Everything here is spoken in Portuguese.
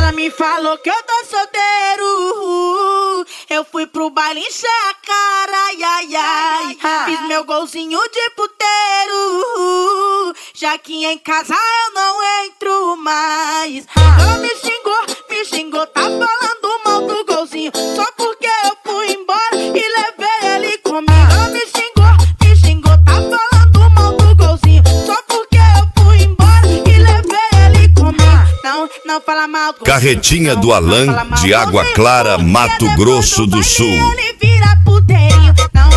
Ela me falou que eu tô solteiro. Eu fui pro baile encher a cara, ai, ai, ai. Fiz meu golzinho de puteiro. Já que em casa eu não entro mais. Ela me xingou, tá falando mal do golzinho. Só porque eu fui embora e levei ele comigo. Ela me xingou, tá falando mal do golzinho. Só porque eu fui embora e levei ele comigo. Não fala mal do golzinho. Carretinha do Alan, de Água Clara, Mato Grosso do Sul. Ele vira puteirinho.